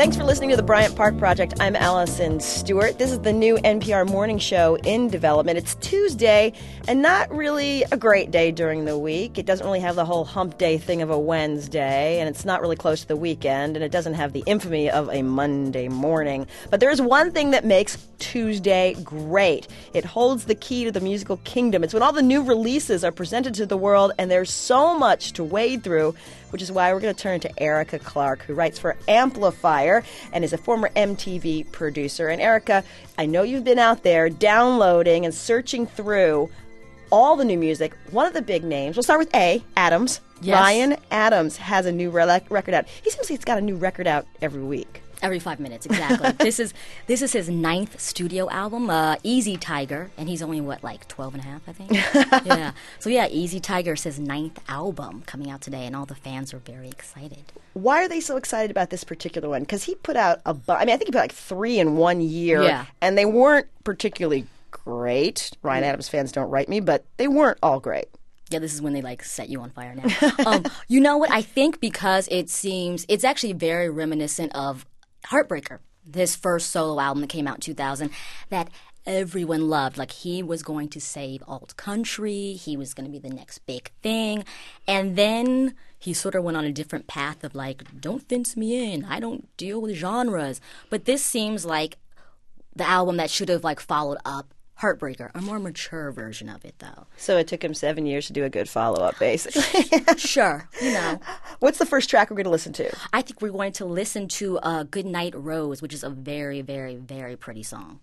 Thanks for listening to the Bryant Park Project. I'm Allison Stewart. This is the new NPR morning show in development. It's Tuesday, and not really a great day during the week. It doesn't really have the whole hump day thing of a Wednesday, and it's not really close to the weekend, and it doesn't have the infamy of a Monday morning. But there is one thing that makes Tuesday great. It holds the key to the musical kingdom. It's when all the new releases are presented to the world, and there's so much to wade through, which is why we're going to turn to Erica Clark, who writes for Amplifier and is a former MTV producer. And Erica, I know you've been out there downloading and searching through all the new music. One of the big names, we'll start with Adams. Yes. Ryan Adams has a new record out. He seems like he's got a new record out every week. Every 5 minutes, exactly. This is his 9th studio album, Easy Tiger, and he's only, 12 and a half, I think? Yeah. So, Easy Tiger is his 9th album coming out today, and all the fans are very excited. Why are they so excited about this particular one? Because he put out I think he put 3 in 1 year, and they weren't particularly great. Ryan Adams fans don't write me, but they weren't all great. Yeah, this is when they, set you on fire now. You know what? I think because it's actually very reminiscent of Heartbreaker, his first solo album that came out in 2000, that everyone loved. He was going to save alt country. He was going to be the next big thing. And then he sort of went on a different path of don't fence me in. I don't deal with genres. But this seems like the album that should have followed up Heartbreaker, a more mature version of it, though. So it took him 7 years to do a good follow-up, basically. Sure, What's the first track we're going to listen to? I think we're going to listen to Goodnight Rose, which is a very, very, very pretty song.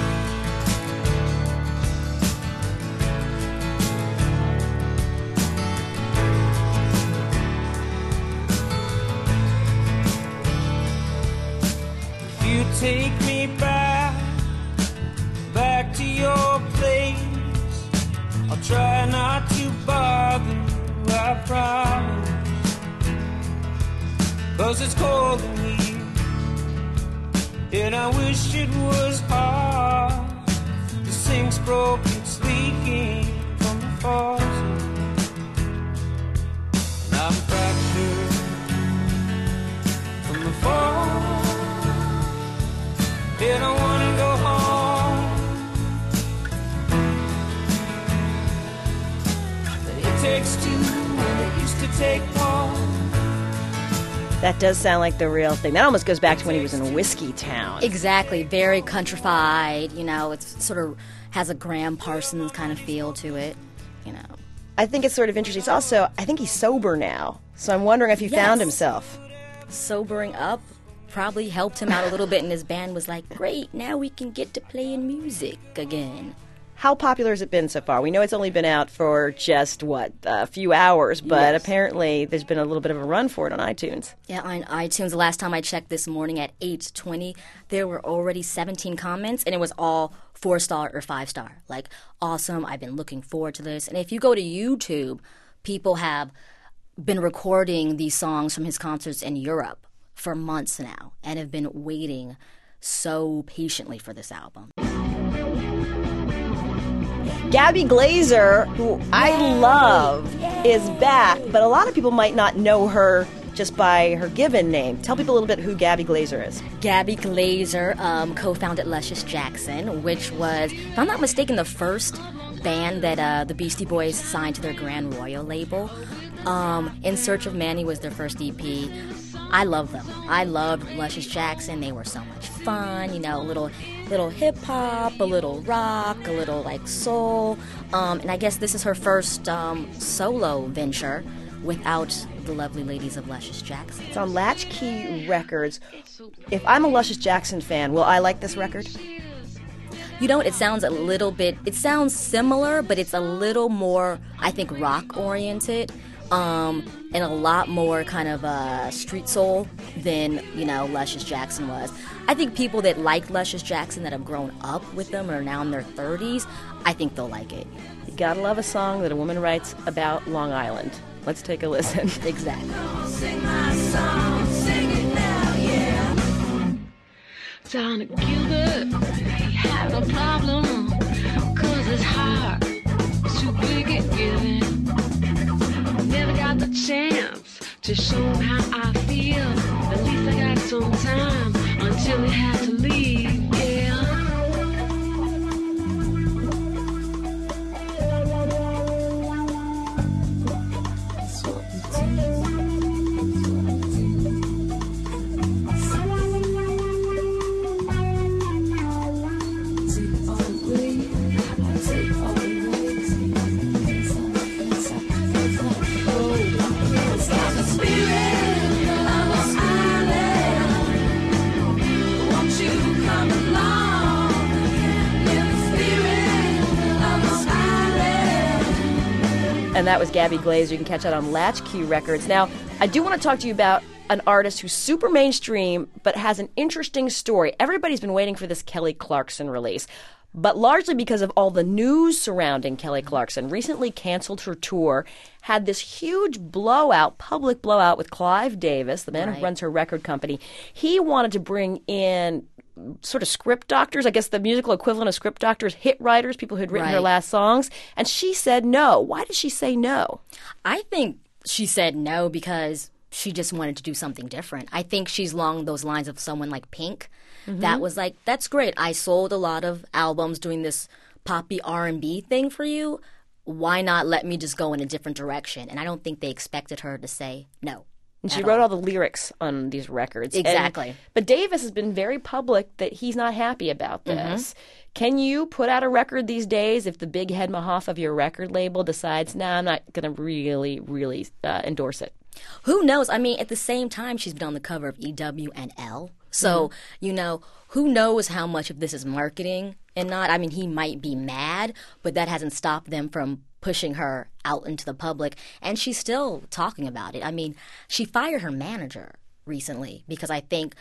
You take me back to your place. I'll try not to bother you, I promise. 'Cause it's cold in here, and I wish it was hard. The sink's broke, it's leaking from the faucet, and I'm fractured from the fall, and I wanna go home. Takes two, and it used to take one. That does sound like the real thing. That almost goes back to when he was in Whiskey Town. Exactly. Very countrified. It's sort of has a Graham Parsons kind of feel to it. I think it's sort of interesting. It's also, I think he's sober now. So I'm wondering if he found himself. Sobering up probably helped him out a little bit, and his band was like, great, now we can get to playing music again. How popular has it been so far? We know it's only been out for just, a few hours, but apparently there's been a little bit of a run for it on iTunes. Yeah, on iTunes, the last time I checked this morning at 8:20, there were already 17 comments, and it was all 4-star or 5-star. Awesome, I've been looking forward to this. And if you go to YouTube, people have been recording these songs from his concerts in Europe for months now and have been waiting so patiently for this album. Gabby Glazer, who I love, is back, but a lot of people might not know her just by her given name. Tell people a little bit who Gabby Glazer is. Gabby Glazer co-founded Luscious Jackson, which was, if I'm not mistaken, the first band that the Beastie Boys signed to their Grand Royal label. In Search of Manny was their first EP. I love them. I loved Luscious Jackson. They were so much fun, a little hip-hop, a little rock, a little soul. And I guess this is her first solo venture without the lovely ladies of Luscious Jackson. It's on Latchkey Records. If I'm a Luscious Jackson fan, will I like this record? It sounds similar, but it's a little more, I think, rock-oriented. And a lot more kind of street soul than, Luscious Jackson was. I think people that like Luscious Jackson that have grown up with them or are now in their 30s, I think they'll like it. You gotta love a song that a woman writes about Long Island. Let's take a listen. Exactly. Sing my song, sing it now, yeah. Down to Gilbert, he had no problem, 'cause his heart was too big and giving. Never got the chance to show him how I feel. At least I got some time until he had to leave, yeah. And that was Gabby Glaze. You can catch that on Latchkey Records. Now, I do want to talk to you about an artist who's super mainstream but has an interesting story. Everybody's been waiting for this Kelly Clarkson release, but largely because of all the news surrounding Kelly Clarkson. Recently canceled her tour, had this huge blowout, public blowout with Clive Davis, the man who runs her record company. He wanted to bring in sort of script doctors, I guess the musical equivalent of script doctors, hit writers, people who'd written her last songs. And she said no. Why did she say no? I think she said no because she just wanted to do something different. I think she's along those lines of someone like Pink. That was like, that's great. I sold a lot of albums doing this poppy R&B thing for you. Why not let me just go in a different direction? And I don't think they expected her to say no. And she wrote all the lyrics on these records. Exactly. But Davis has been very public that he's not happy about this. Can you put out a record these days if the big head mahoff of your record label decides, nah, I'm not going to really endorse it? Who knows? I mean, at the same time, she's been on the cover of EW and Elle. So, you know, who knows how much of this is marketing and not? I mean, he might be mad, but that hasn't stopped them from pushing her out into the public. And she's still talking about it. I mean, she fired her manager recently because I think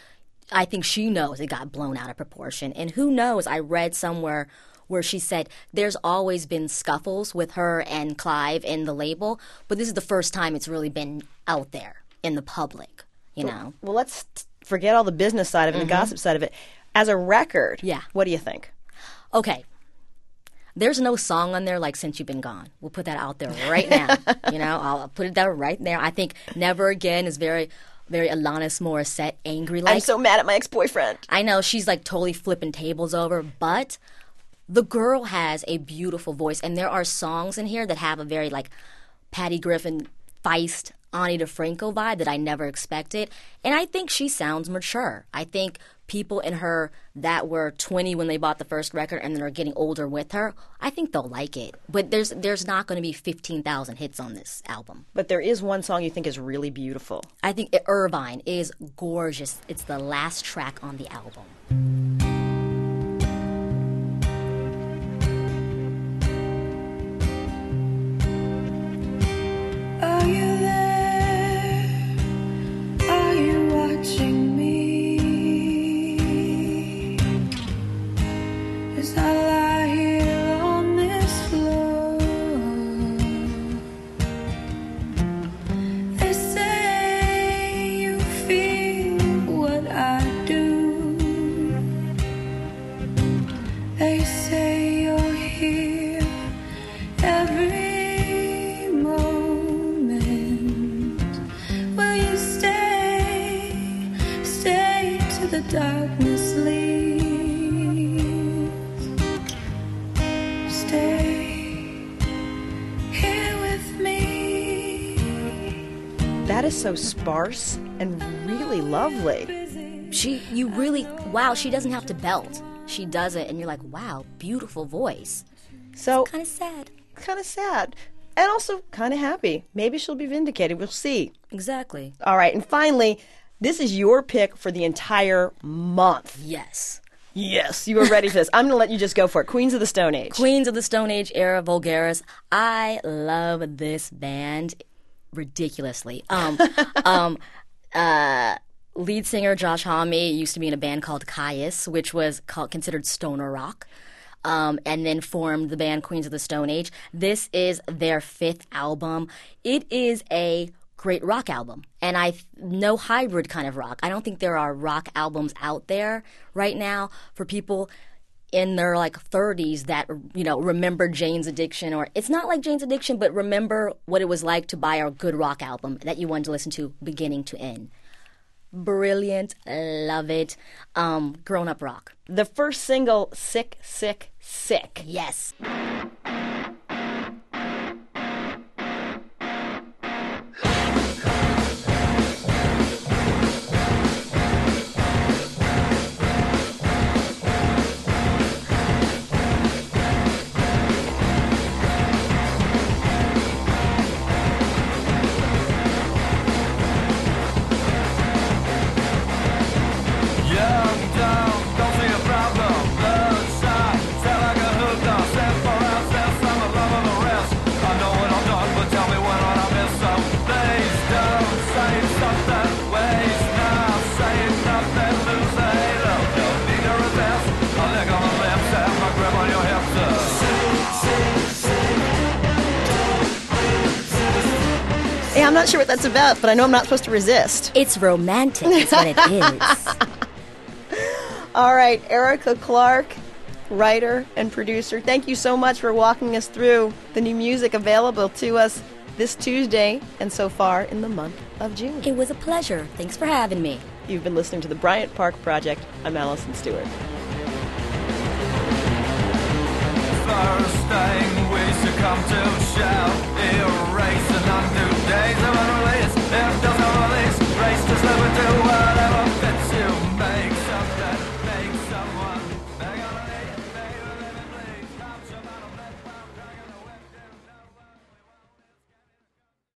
she knows it got blown out of proportion. And who knows? I read somewhere where she said there's always been scuffles with her and Clive and the label, but this is the first time it's really been out there in the public, you know? Well, let's forget all the business side of it, the gossip side of it. As a record, what do you think? Okay. There's no song on there like Since You've Been Gone. We'll put that out there right now. You know, I'll put it there right there. I think Never Again is very, very Alanis Morissette, angry-like. I'm so mad at my ex-boyfriend. I know, she's like totally flipping tables over, but the girl has a beautiful voice, and there are songs in here that have a very like Patty Griffin, Feist, Ani DeFranco vibe that I never expected. And I think she sounds mature. I think people in her that were 20 when they bought the first record and then are getting older with her, I think they'll like it. But there's not going to be 15,000 hits on this album. But there is one song you think is really beautiful. I think Irvine is gorgeous. It's the last track on the album. Are you there? Are you watching me? As I lie here on this floor, they say you feel what I do. They say you're here every moment. Will you stay till the darkness leaves? That is so sparse and really lovely. Wow, she doesn't have to belt. She does it, and you're like, wow, beautiful voice. So Kind of sad. Kind of sad. And also kind of happy. Maybe she'll be vindicated. We'll see. Exactly. All right, and finally, this is your pick for the entire month. Yes. Yes, you were ready for this. I'm going to let you just go for it. Queens of the Stone Age. Queens of the Stone Age era, Vulgaris. I love this band ridiculously. Lead singer Josh Homme used to be in a band called Caius, which was considered stoner rock, and then formed the band Queens of the Stone Age. This is their 5th album. It is a great rock album, and no hybrid kind of rock. I don't think there are rock albums out there right now for people. in their like 30s that, you know, remember Jane's Addiction, or it's not like Jane's Addiction, but remember what it was like to buy a good rock album that you wanted to listen to beginning to end. Brilliant. Love it. Grown up rock. The first single, Sick, Sick, Sick. Yes. Hey, I'm not sure what that's about, but I know I'm not supposed to resist. It's romantic. That's what it is. All right, Erica Clark, writer and producer, thank you so much for walking us through the new music available to us this Tuesday and so far in the month of June. It was a pleasure. Thanks for having me. You've been listening to the Bryant Park Project. I'm Allison Stewart. First thing we succumb to shall erase and undo